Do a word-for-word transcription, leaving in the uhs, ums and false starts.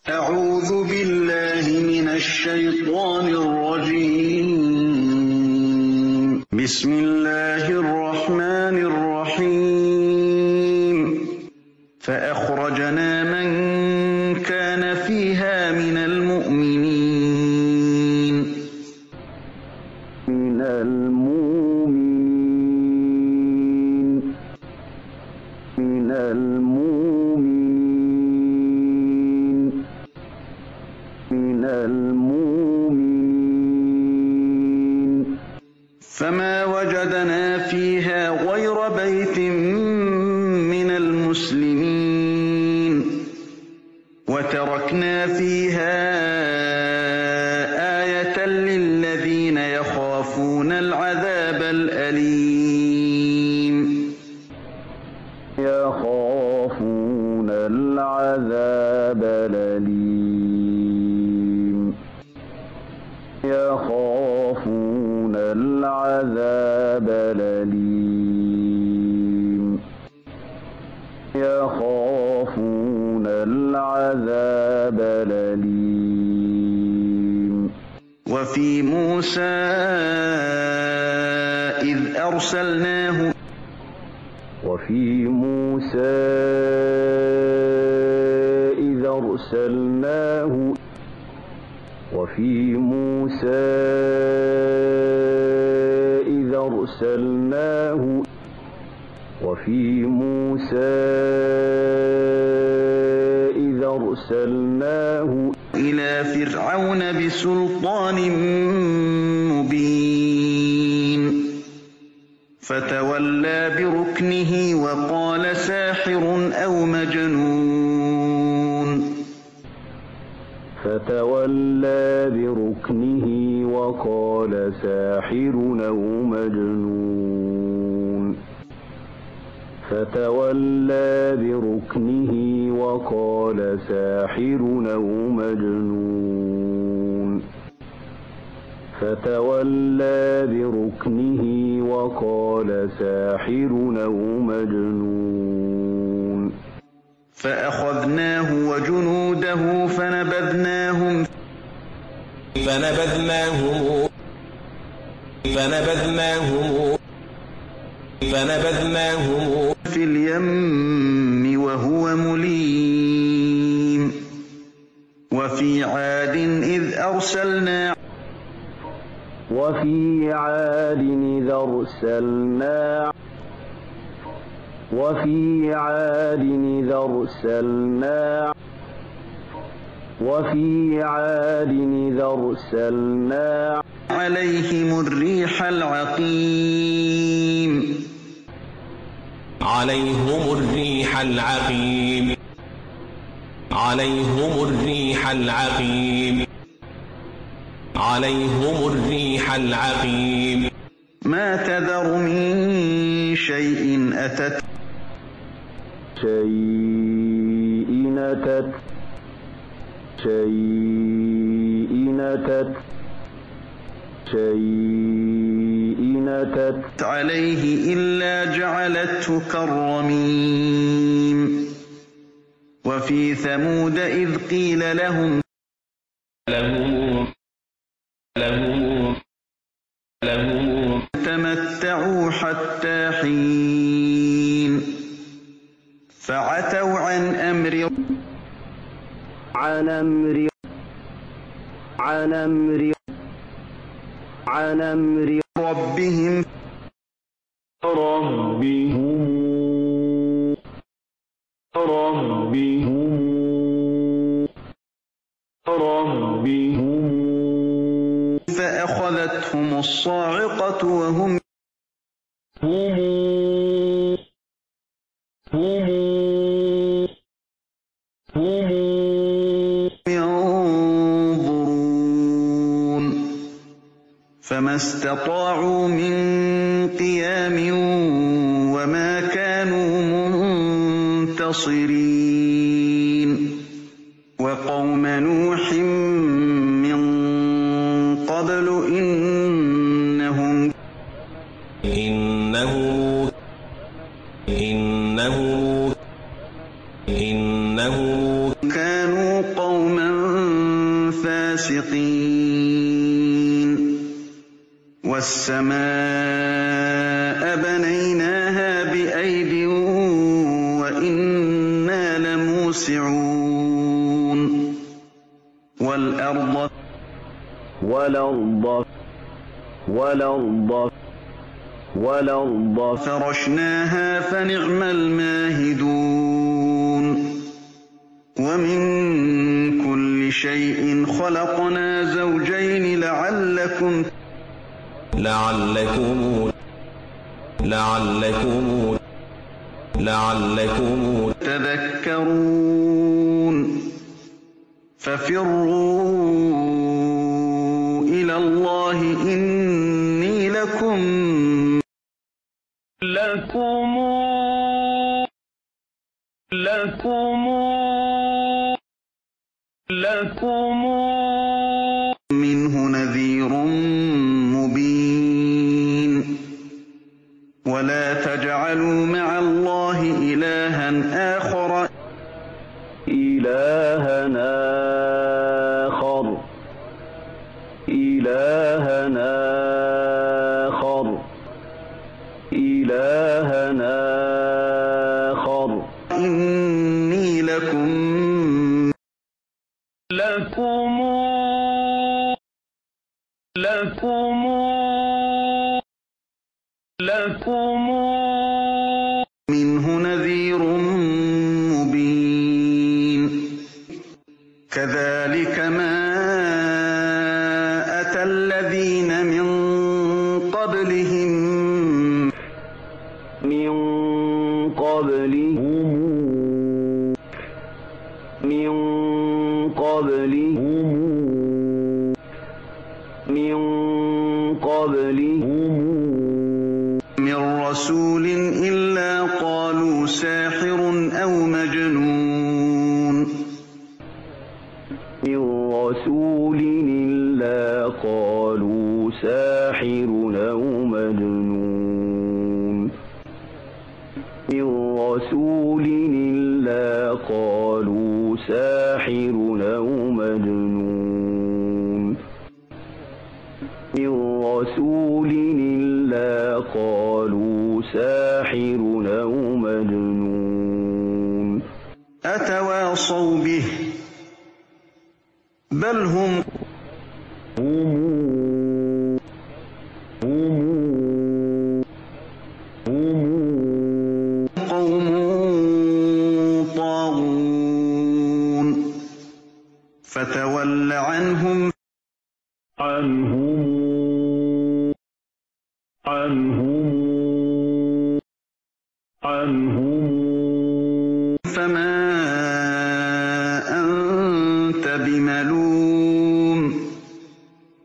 أعوذ بالله من الشيطان الرجيم. بسم الله الرحمن الرحيم. فأخرجنا من كان فيها من المؤمنين من المؤمنين من المؤمنين من المؤمنين فما وجدنا فيها غير بيت من المسلمين وتركنا فيها آية للذين يخافون العذاب الأليم يخافون العذاب الأليم يخافون العذاب الأليم يخافون العذاب الأليم وفي موسى إذ أرسلناه وفي موسى إذ أرسلناه وفي موسى إذ أرسلناه وفي موسى إذ أرسلناه إلى فرعون بسلطان مبين فتولى بركنه وقال ساحر أو مجنون فتولى بركنه وقال ساحر أو مجنون فتولى بركنه وقال ساحر أو مجنون فتولى بركنه وقال ساحر أو مجنون فأخذناه وجنوده فنبذناهم فنبذناهم فنبذناهم فنبذناهم في اليم وهو مليم وفي عاد إذ أرسلنا وفي عاد إذ أرسلنا وفي عاد إذ أرسلنا وفي عاد إذ أرسلنا عليهم الريح العقيم عليهم الريح العقيم عليهم الريح العقيم عليهم الريح العقيم ما تذر من شيء أتت شيء أتت شيء أتت شيء أتت عليه إلا جعلته كالرميم وفي ثمود إذ قيل لهم لهم لهم لهم تمتعوا حتى حين فعتوا عن أمر عن أمر عن أمر عن أمر ربهم ربهم ربهم ربهم فأخذتهم الصاعقة وهم هم هم هم ينظرون فما استطاعوا من قيام وما كانوا منتصرين وقوم نوح من قبل إنهم إنه إنه إنه كانوا قوما فاسقين والسماء بنيناها بأيد وإنا لموسعون والأرض والأرض والأرض والأرض فرشناها فنعم الماهدون ومن كل شيء خلقنا زوجين لعلكم لعلكم لعلكم لعلكم تذكرون ففروا إلى الله إني لكم لكم لكم لكم منه نذير مبين ولا تجعلوا مع الله إلها آخر إلها آخر إلها آخر إلها آخر إني لكم لكم لكم لكم منه نذير مبين كذلك ما أتى الذين من قبلهم من قبلهم من قبلهم من قبلهم من رسول إلا قالوا ساحر أو مجنون من رسول إلا قالوا ساحر أو مجنون من رسول إلا قالوا ساحر أو مجنون من رسول إلا قالوا ساحر أو مجنون أتواصوا به بل هم هم هم هم قوم طاغون فتول عنهم عنهم عنهم عنهم فما أنت بملوم